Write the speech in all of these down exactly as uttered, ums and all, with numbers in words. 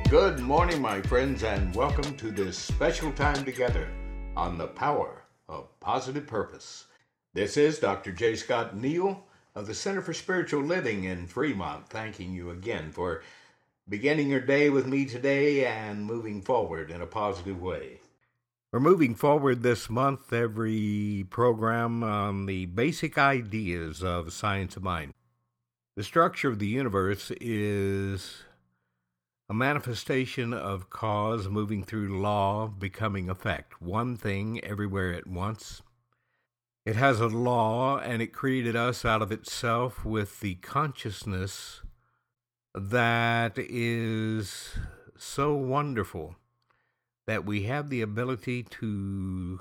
Good morning, my friends, and welcome to this special time together on the power of positive purpose. This is Doctor J. Scott Neal of the Center for Spiritual Living in Fremont, thanking you again for beginning your day with me today and moving forward in a positive way. We're moving forward this month, every program on the basic ideas of science of mind. The structure of the universe is a manifestation of cause moving through law, becoming effect. One thing everywhere at once. It has a law, and it created us out of itself with the consciousness that is so wonderful that we have the ability to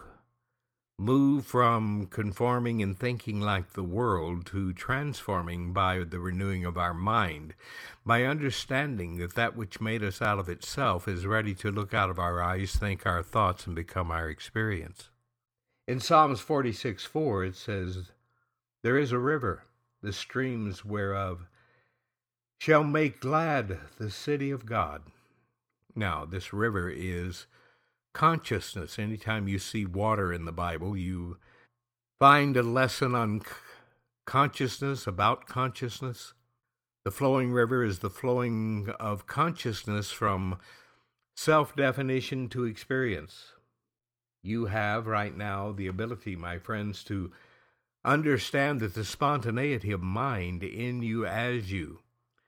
move from conforming and thinking like the world to transforming by the renewing of our mind, by understanding that that which made us out of itself is ready to look out of our eyes, think our thoughts, and become our experience. In Psalms forty-six four, it says, "There is a river, the streams whereof shall make glad the city of God." Now, this river is consciousness. Anytime you see water in the Bible, you find a lesson on consciousness, about consciousness. The flowing river is the flowing of consciousness from self-definition to experience. You have right now the ability, my friends, to understand that the spontaneity of mind in you as you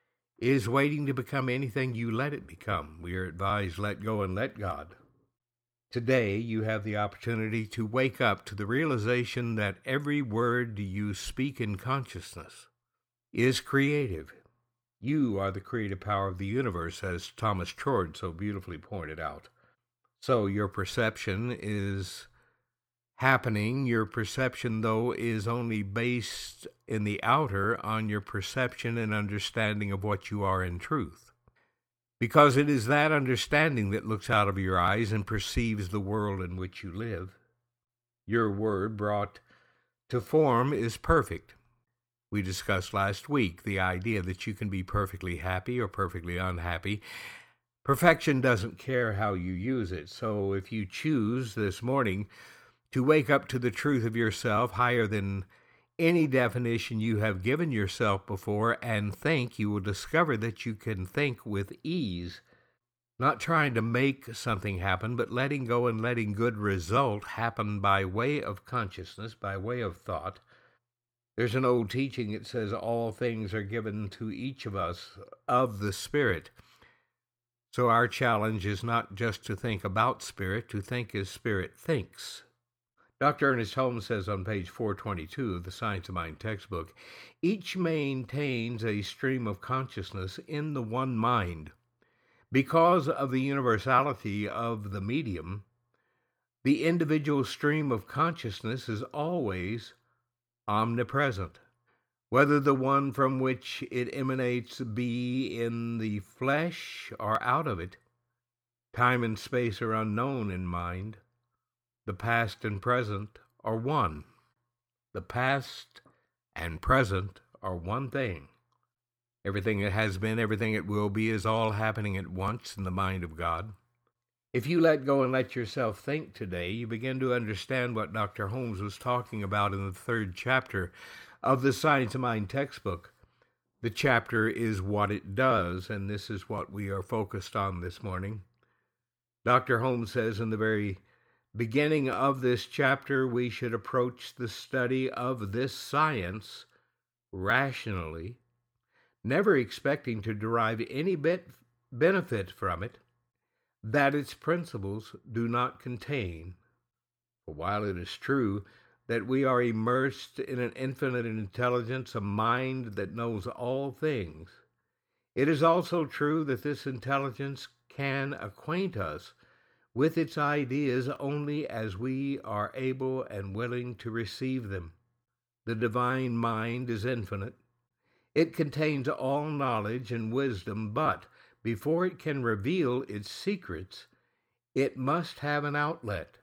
is waiting to become anything you let it become. We are advised, let go and let God. Today, you have the opportunity to wake up to the realization that every word you speak in consciousness is creative. You are the creative power of the universe, as Thomas Trord so beautifully pointed out. So your perception is happening. Your perception, though, is only based in the outer on your perception and understanding of what you are in truth. Because it is that understanding that looks out of your eyes and perceives the world in which you live. Your word brought to form is perfect. We discussed last week the idea that you can be perfectly happy or perfectly unhappy. Perfection doesn't care how you use it. So if you choose this morning to wake up to the truth of yourself higher than any definition you have given yourself before and think, you will discover that you can think with ease, not trying to make something happen, but letting go and letting good result happen by way of consciousness, by way of thought. There's an old teaching that says all things are given to each of us of the Spirit. So our challenge is not just to think about Spirit, to think as Spirit thinks. Doctor Ernest Holmes says on page four twenty-two of the Science of Mind textbook, each maintains a stream of consciousness in the one mind. Because of the universality of the medium, the individual stream of consciousness is always omnipresent. Whether the one from which it emanates be in the flesh or out of it, time and space are unknown in mind. The past and present are one. The past and present are one thing. Everything that has been, everything it will be, is all happening at once in the mind of God. If you let go and let yourself think today, you begin to understand what Doctor Holmes was talking about in the third chapter of the Science of Mind textbook. The chapter is What It Does, and this is what we are focused on this morning. Doctor Holmes says in the very beginning of this chapter, we should approach the study of this science rationally, never expecting to derive any bit benefit from it that its principles do not contain. For while it is true that we are immersed in an infinite intelligence, a mind that knows all things, it is also true that this intelligence can acquaint us with its ideas only as we are able and willing to receive them. The divine mind is infinite. It contains all knowledge and wisdom, but before it can reveal its secrets, it must have an outlet.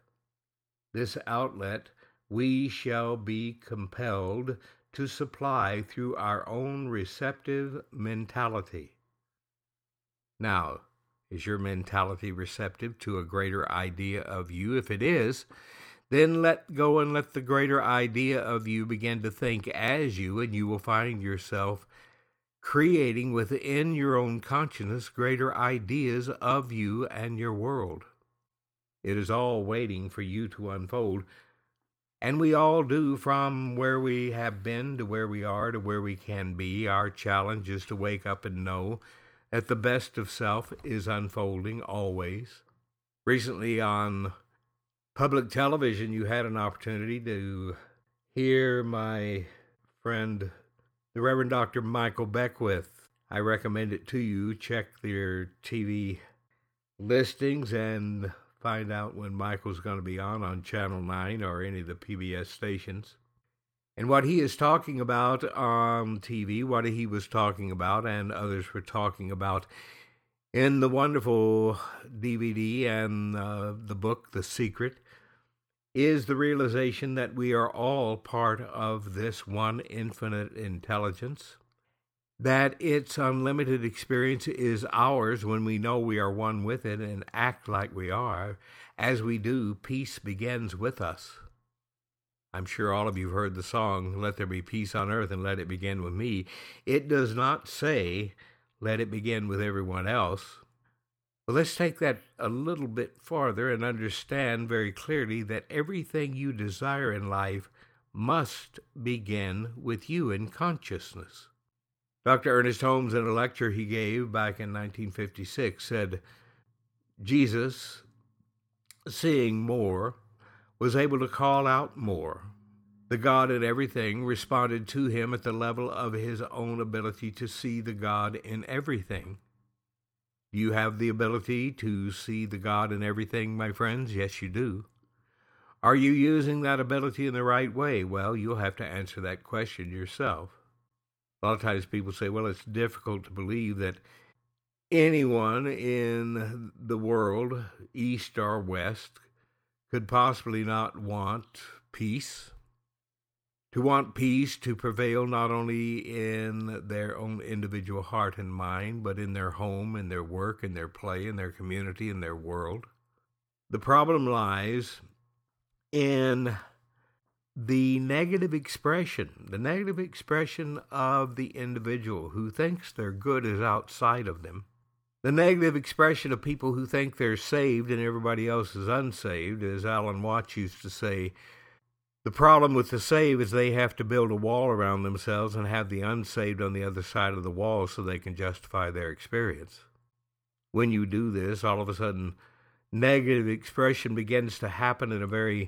This outlet we shall be compelled to supply through our own receptive mentality. Now, Is your mentality receptive to a greater idea of you? If it is, then let go and let the greater idea of you begin to think as you, and you will find yourself creating within your own consciousness greater ideas of you and your world. It is all waiting for you to unfold, and we all do, from where we have been to where we are to where we can be. Our challenge is to wake up and know that the best of self is unfolding always. Recently on public television, you had an opportunity to hear my friend, the Reverend Doctor Michael Beckwith. I recommend it to you. Check their T V listings and find out when Michael's going to be on on Channel nine or any of the P B S stations. And what he is talking about on T V, what he was talking about and others were talking about in the wonderful D V D and uh, the book, The Secret, is the realization that we are all part of this one infinite intelligence, that its unlimited experience is ours when we know we are one with it and act like we are. As we do, peace begins with us. I'm sure all of you have heard the song, "Let There Be Peace on Earth and Let It Begin With Me." It does not say, "Let it begin with everyone else." Well, let's take that a little bit farther and understand very clearly that everything you desire in life must begin with you in consciousness. Doctor Ernest Holmes, in a lecture he gave back in nineteen fifty-six, said, Jesus, seeing more, was able to call out more. The God in everything responded to him at the level of his own ability to see the God in everything. Do you have the ability to see the God in everything, my friends? Yes, you do. Are you using that ability in the right way? Well, you'll have to answer that question yourself. A lot of times people say, well, it's difficult to believe that anyone in the world, east or west, could possibly not want peace. To want peace to prevail not only in their own individual heart and mind, but in their home, in their work, in their play, in their community, in their world. The problem lies in the negative expression, the negative expression of the individual who thinks their good is outside of them. The negative expression of people who think they're saved and everybody else is unsaved. As Alan Watts used to say, the problem with the saved is they have to build a wall around themselves and have the unsaved on the other side of the wall so they can justify their experience. When you do this, all of a sudden, negative expression begins to happen in a very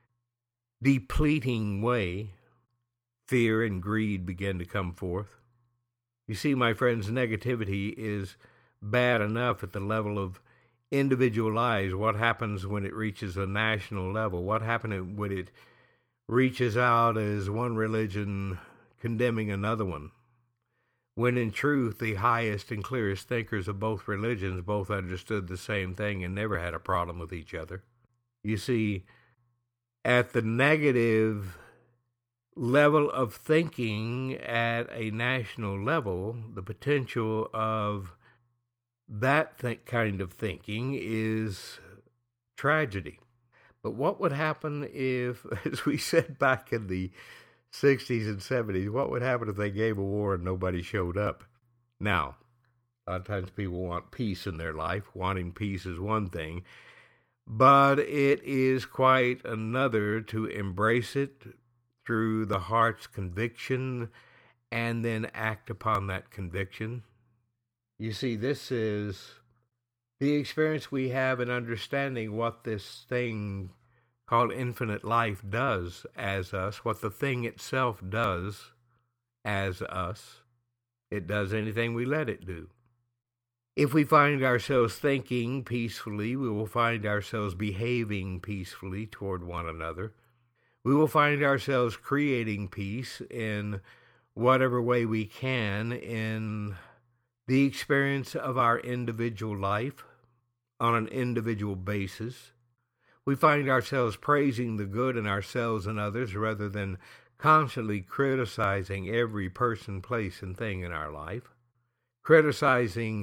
depleting way. Fear and greed begin to come forth. You see, my friends, negativity is bad enough at the level of individual lives. What happens when it reaches a national level? What happens when it reaches out as one religion condemning another one? When in truth, the highest and clearest thinkers of both religions both understood the same thing and never had a problem with each other. You see, at the negative level of thinking at a national level, the potential of that th- kind of thinking is tragedy. But what would happen if, as we said back in the sixties and seventies, what would happen if they gave a war and nobody showed up? Now, a lot of times people want peace in their life. Wanting peace is one thing, but it is quite another to embrace it through the heart's conviction and then act upon that conviction. You see, this is the experience we have in understanding what this thing called infinite life does as us, what the thing itself does as us. It does anything we let it do. If we find ourselves thinking peacefully, we will find ourselves behaving peacefully toward one another. We will find ourselves creating peace in whatever way we can in the experience of our individual life on an individual basis. We find ourselves praising the good in ourselves and others rather than constantly criticizing every person, place, and thing in our life, criticizing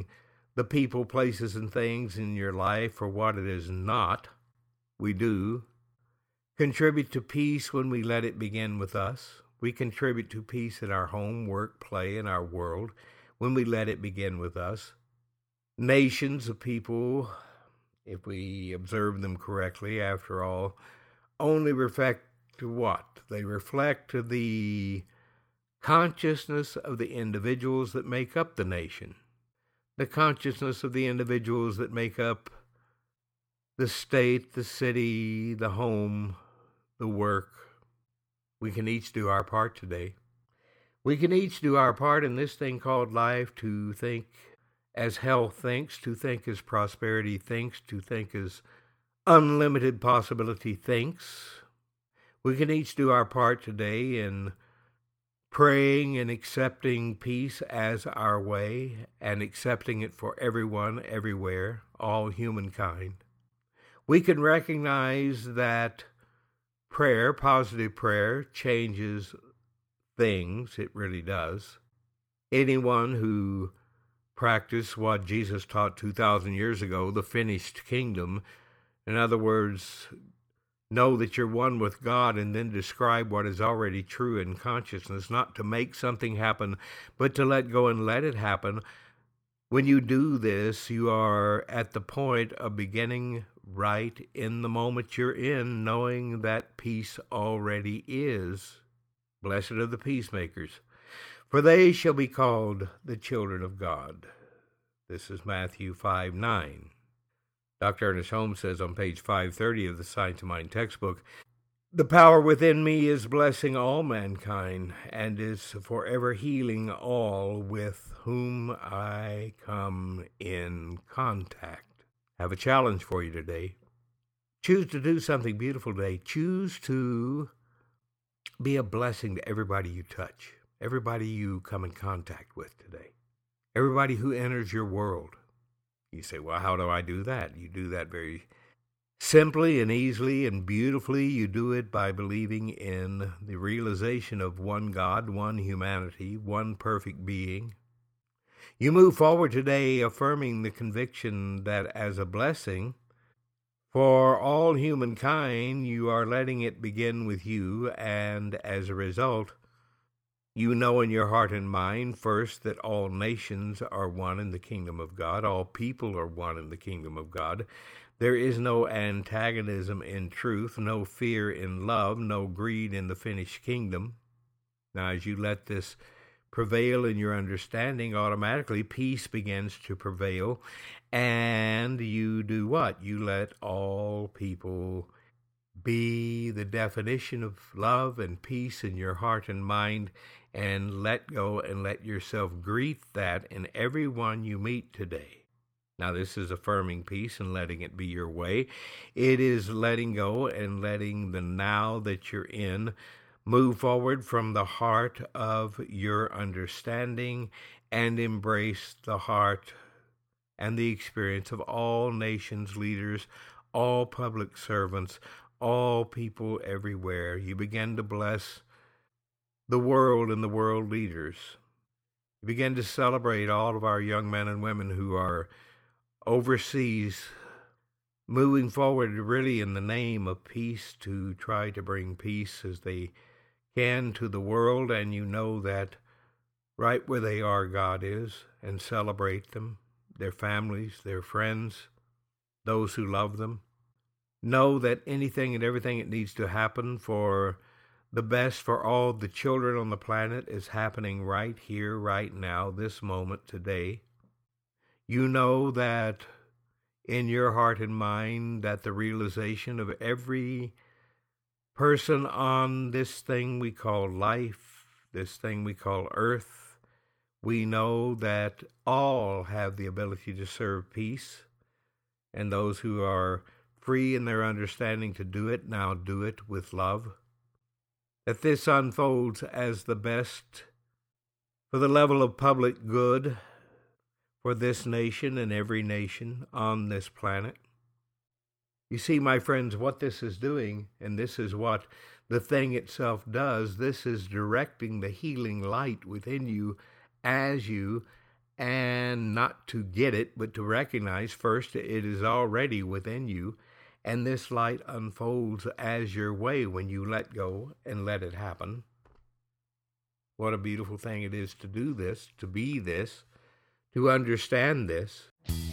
the people, places, and things in your life for what it is not. We do contribute to peace when we let it begin with us. We contribute to peace in our home, work, play, and our world when we let it begin with us. Nations of people, if we observe them correctly, after all, only reflect what? They reflect the consciousness of the individuals that make up the nation, the consciousness of the individuals that make up the state, the city, the home, the work. We can each do our part today. We can each do our part in this thing called life, to think as health thinks, to think as prosperity thinks, to think as unlimited possibility thinks. We can each do our part today in praying and accepting peace as our way, and accepting it for everyone, everywhere, all humankind. We can recognize that prayer, positive prayer, changes things. It really does. Anyone who practiced what Jesus taught two thousand years ago, the finished kingdom, in other words, know that you're one with God, and then describe what is already true in consciousness, not to make something happen, but to let go and let it happen. When you do this, you are at the point of beginning right in the moment you're in, knowing that peace already is. Blessed are the peacemakers, for they shall be called the children of God. This is Matthew five nine. Doctor Ernest Holmes says on page five thirty of the Science of Mind textbook, "The power within me is blessing all mankind and is forever healing all with whom I come in contact." I have a challenge for you today. Choose to do something beautiful today. Choose to be a blessing to everybody you touch, everybody you come in contact with today, everybody who enters your world. You say, well, how do I do that? You do that very simply and easily and beautifully. You do it by believing in the realization of one God, one humanity, one perfect being. You move forward today affirming the conviction that as a blessing for all humankind, you are letting it begin with you, and as a result, you know in your heart and mind, first, that all nations are one in the kingdom of God. All people are one in the kingdom of God. There is no antagonism in truth, no fear in love, no greed in the finished kingdom. Now, as you let this prevail in your understanding, automatically peace begins to prevail. And you do what? You let all people be the definition of love and peace in your heart and mind, and let go and let yourself greet that in everyone you meet today. Now, this is affirming peace and letting it be your way. It is letting go and letting the now that you're in move forward from the heart of your understanding and embrace the heart and the experience of all nations, leaders, all public servants, all people everywhere. You begin to bless the world and the world leaders. You begin to celebrate all of our young men and women who are overseas, moving forward really in the name of peace to try to bring peace as they can to the world. And you know that right where they are, God is, and celebrate them, their families, their friends, those who love them. Know that anything and everything that needs to happen for the best for all the children on the planet is happening right here, right now, this moment, today. You know that in your heart and mind that the realization of every person on this thing we call life, this thing we call earth, we know that all have the ability to serve peace, and those who are free in their understanding to do it now do it with love. That this unfolds as the best for the level of public good for this nation and every nation on this planet. You see, my friends, what this is doing, and this is what the thing itself does, this is directing the healing light within you as you and not to get it, but to recognize first it is already within you, and this light unfolds as your way when you let go and let it happen. What a beautiful thing it is to do this, to be this, to understand this.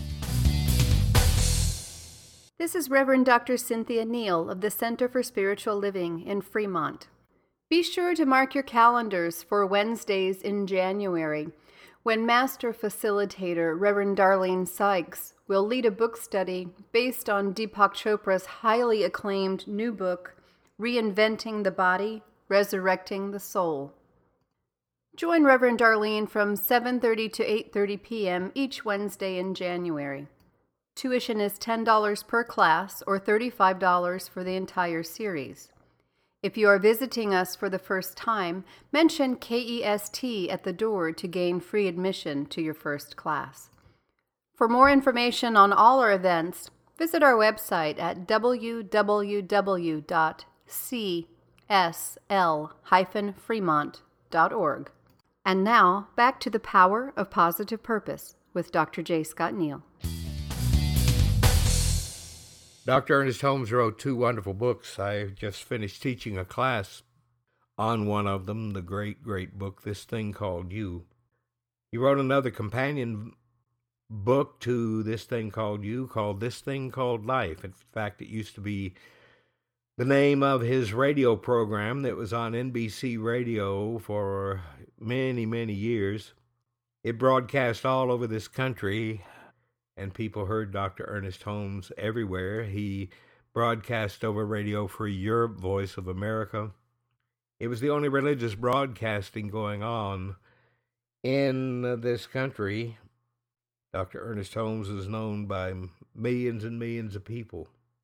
This is Reverend Doctor Cynthia Neal of the Center for Spiritual Living in Fremont. Be sure to mark your calendars for Wednesdays in January, when Master Facilitator Reverend Darlene Sykes will lead a book study based on Deepak Chopra's highly acclaimed new book, Reinventing the Body, Resurrecting the Soul. Join Reverend Darlene from seven thirty to eight thirty p.m. each Wednesday in January. Tuition is ten dollars per class or thirty-five dollars for the entire series. If you are visiting us for the first time, mention K E S T at the door to gain free admission to your first class. For more information on all our events, visit our website at w w w dot c s l dash fremont dot org. And now, back to the Power of Positive Purpose with Doctor J. Scott Neal. Doctor Ernest Holmes wrote two wonderful books. I just finished teaching a class on one of them, the great, great book, This Thing Called You. He wrote another companion book to This Thing Called You called This Thing Called Life. In fact, it used to be the name of his radio program that was on N B C Radio for many, many years. It broadcast all over this country, and people heard Doctor Ernest Holmes everywhere. He broadcast over Radio Free Europe, Voice of America. It was the only religious broadcasting going on in this country. Doctor Ernest Holmes is known by millions and millions of people.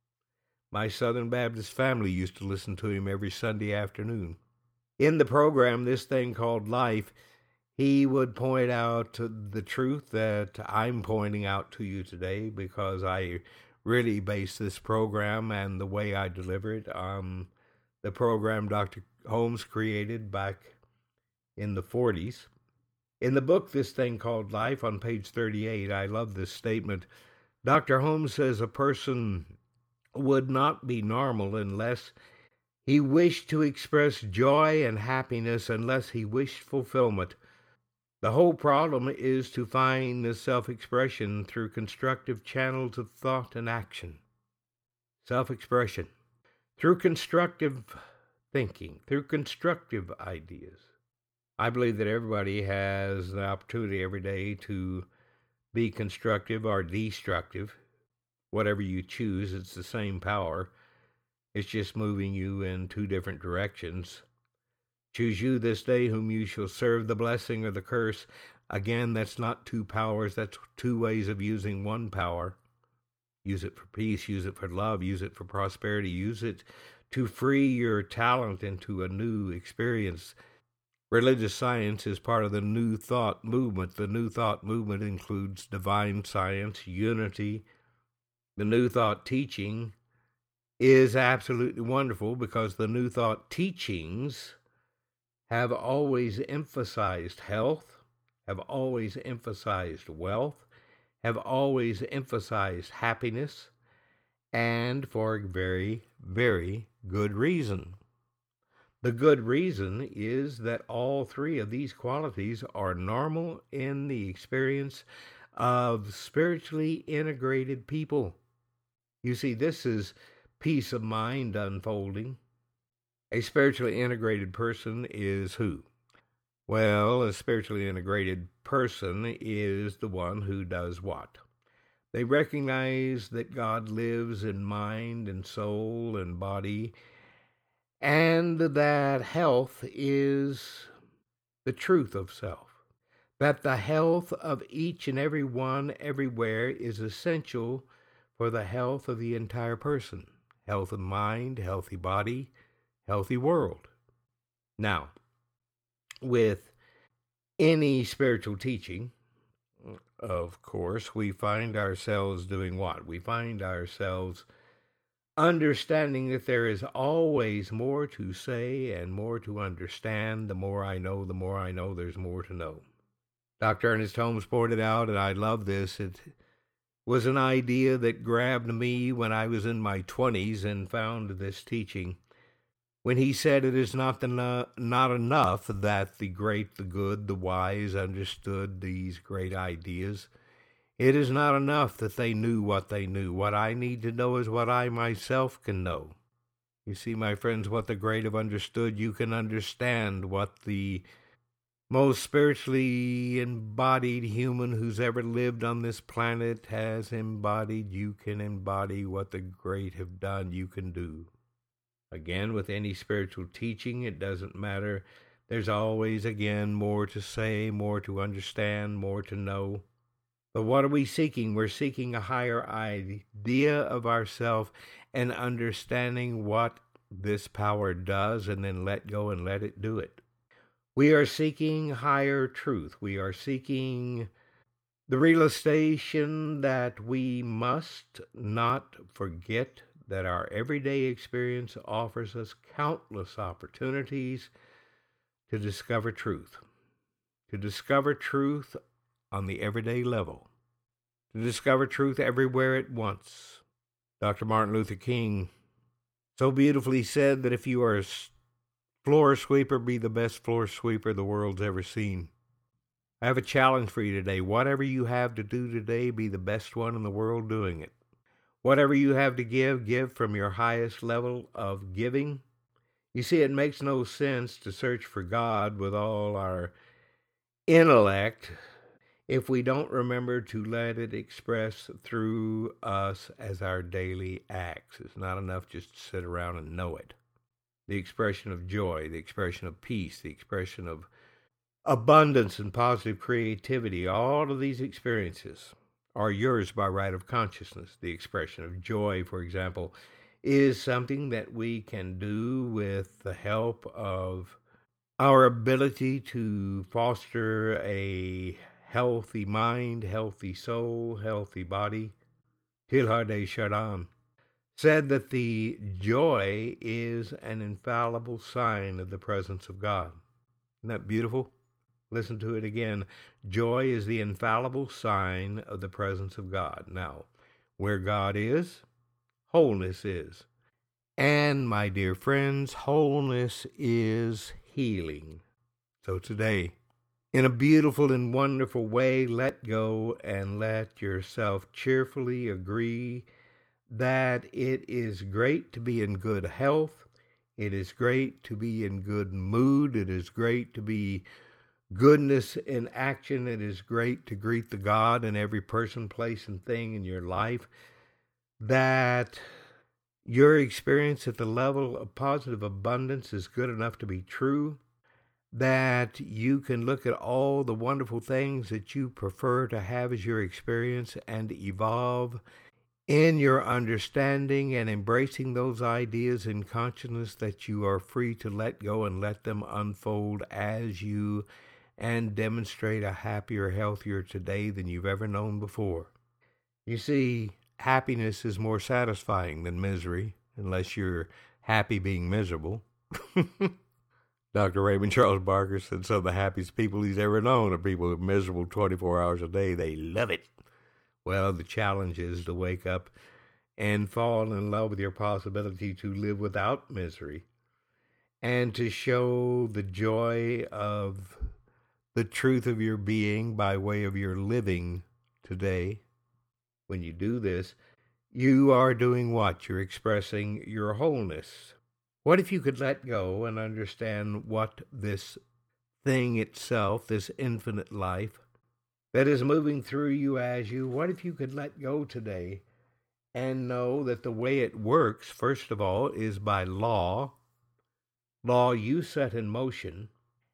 My Southern Baptist family used to listen to him every Sunday afternoon. In the program, This Thing Called Life, he would point out the truth that I'm pointing out to you today, because I really base this program and the way I deliver it on the program Doctor Holmes created back in the forties. In the book, This Thing Called Life, on page thirty-eight, I love this statement. Doctor Holmes says a person would not be normal unless he wished to express joy and happiness, unless he wished fulfillment. The whole problem is to find the self-expression through constructive channels of thought and action. Self-expression through constructive thinking, through constructive ideas. I believe that everybody has the opportunity every day to be constructive or destructive. Whatever you choose, it's the same power. It's just moving you in two different directions. Choose you this day whom you shall serve, the blessing or the curse. Again, that's not two powers. That's two ways of using one power. Use it for peace, use it for love, use it for prosperity, use it to free your talent into a new experience. Religious science is part of the New Thought movement. The New Thought movement includes divine science, unity. The New Thought teaching is absolutely wonderful, because the New Thought teachings have always emphasized health, have always emphasized wealth, have always emphasized happiness, and for a very, very good reason. The good reason is that all three of these qualities are normal in the experience of spiritually integrated people. You see, this is peace of mind unfolding. A spiritually integrated person is who? Well, a spiritually integrated person is the one who does what? They recognize that God lives in mind and soul and body, and that health is the truth of self. That the health of each and every one everywhere is essential for the health of the entire person. Health of mind, healthy body, healthy world. Now, with any spiritual teaching, of course, we find ourselves doing what? We find ourselves understanding that there is always more to say and more to understand. The more I know, the more I know there's more to know. Doctor Ernest Holmes pointed out, and I love this, it was an idea that grabbed me when I was in my twenties and found this teaching. When he said it is not the no, not enough that the great, the good, the wise understood these great ideas. It is not enough that they knew what they knew. What I need to know is what I myself can know. You see, my friends, what the great have understood, you can understand. What the most spiritually embodied human who's ever lived on this planet has embodied, you can embody. What the great have done, you can do. Again, with any spiritual teaching, it doesn't matter. There's always, again, more to say, more to understand, more to know. But what are we seeking? We're seeking a higher idea of ourselves and understanding what this power does, and then let go and let it do it. We are seeking higher truth. We are seeking the realization that we must not forget that our everyday experience offers us countless opportunities to discover truth, to discover truth on the everyday level, to discover truth everywhere at once. Doctor Martin Luther King so beautifully said that if you are a floor sweeper, be the best floor sweeper the world's ever seen. I have a challenge for you today. Whatever you have to do today, be the best one in the world doing it. Whatever you have to give, give from your highest level of giving. You see, it makes no sense to search for God with all our intellect if we don't remember to let it express through us as our daily acts. It's not enough just to sit around and know it. The expression of joy, the expression of peace, the expression of abundance and positive creativity, all of these experiences are yours by right of consciousness. The expression of joy, for example, is something that we can do with the help of our ability to foster a healthy mind, healthy soul, healthy body. Teilhard de Chardin said that the joy is an infallible sign of the presence of God. Isn't that beautiful? Listen to it again. Joy is the infallible sign of the presence of God. Now, where God is, wholeness is. And, my dear friends, wholeness is healing. So today, in a beautiful and wonderful way, let go and let yourself cheerfully agree that it is great to be in good health. It is great to be in good mood. It is great to be goodness in action. It is great to greet the God in every person, place, and thing in your life. That your experience at the level of positive abundance is good enough to be true. That you can look at all the wonderful things that you prefer to have as your experience and evolve in your understanding and embracing those ideas in consciousness, that you are free to let go and let them unfold as you and demonstrate a happier, healthier today than you've ever known before. You see, happiness is more satisfying than misery, unless you're happy being miserable. Doctor Raymond Charles Barker said some of the happiest people he's ever known are people who are miserable twenty-four hours a day. They love it. Well, the challenge is to wake up and fall in love with your possibility to live without misery and to show the joy of the truth of your being by way of your living today. When you do this, you are doing what? You're expressing your wholeness. What if you could let go and understand what this thing itself, this infinite life that is moving through you as you, what if you could let go today and know that the way it works, first of all, is by law, law you set in motion,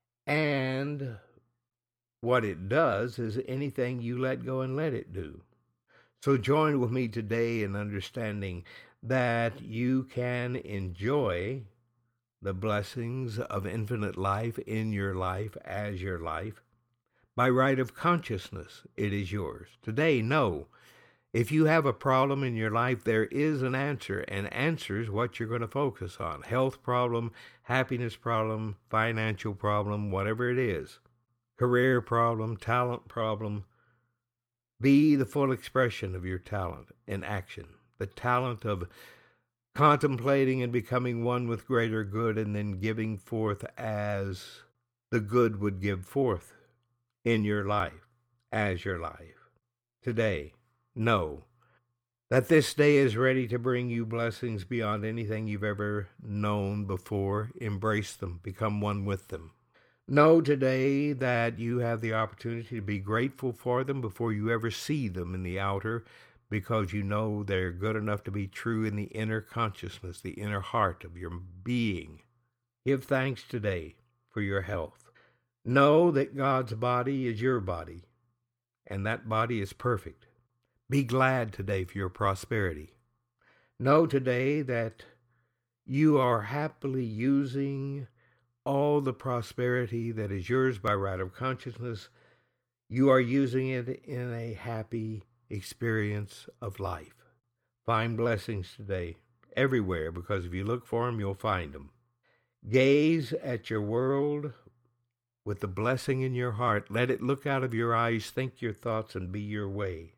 and what it does is anything you let go and let it do. So join with me today in understanding that you can enjoy the blessings of infinite life in your life as your life. By right of consciousness, it is yours. Today, know, if you have a problem in your life, there is an answer, and answer is what you're going to focus on. Health problem, happiness problem, financial problem, whatever it is. career problem, talent problem. Be the full expression of your talent in action. The talent of contemplating and becoming one with greater good, and then giving forth as the good would give forth in your life, as your life. Today, know that this day is ready to bring you blessings beyond anything you've ever known before. Embrace them. Become one with them. Know today that you have the opportunity to be grateful for them before you ever see them in the outer, because you know they're good enough to be true in the inner consciousness, the inner heart of your being. Give thanks today for your health. Know that God's body is your body, and that body is perfect. Be glad today for your prosperity. Know today that you are happily using all the prosperity that is yours by right of consciousness. You are using it in a happy experience of life. Find blessings today everywhere, because if you look for them, you'll find them. Gaze at your world with the blessing in your heart. Let it look out of your eyes, think your thoughts, and be your way.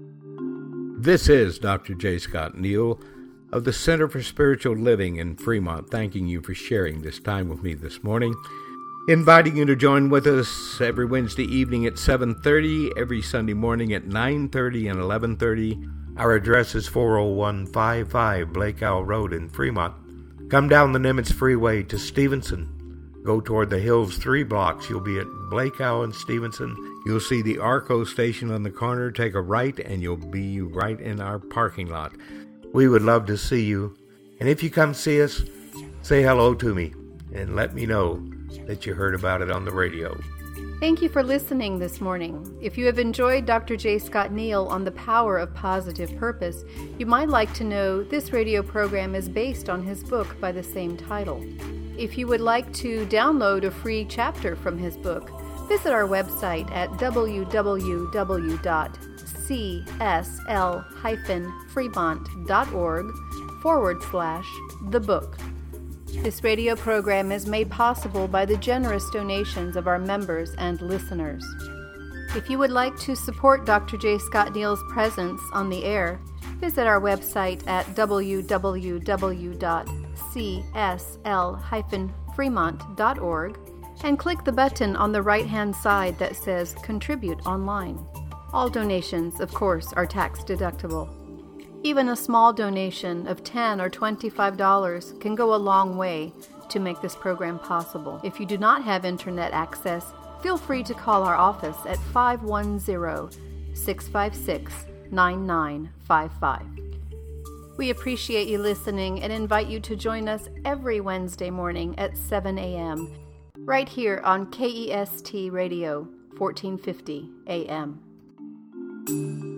This is Doctor J. Scott Neal of the Center for Spiritual Living in Fremont, thanking you for sharing this time with me this morning, inviting you to join with us every Wednesday evening at seven thirty, every Sunday morning at nine thirty and eleven thirty. Our address is four oh one fifty-five Blake Owl Road in Fremont. Come down the Nimitz Freeway to Stevenson. Go toward the hills three blocks. You'll be at Blake Owl and Stevenson. You'll see the Arco station on the corner. Take a right and you'll be right in our parking lot. We would love to see you. And if you come see us, say hello to me and let me know that you heard about it on the radio. Thank you for listening this morning. If you have enjoyed Doctor J. Scott Neal on the power of positive purpose, you might like to know this radio program is based on his book by the same title. If you would like to download a free chapter from his book, visit our website at w w w dot c s l dash fremont dot org forward slash the book. This radio program is made possible by the generous donations of our members and listeners. If you would like to support Doctor J. Scott Neal's presence on the air, visit our website at w w w dot c s l dash fremont dot org and click the button on the right-hand side that says Contribute Online. All donations, of course, are tax-deductible. Even a small donation of ten dollars or twenty-five dollars can go a long way to make this program possible. If you do not have internet access, feel free to call our office at five one zero, six five six, nine nine five five. We appreciate you listening and invite you to join us every Wednesday morning at seven a.m. right here on K E S T Radio, fourteen fifty A M.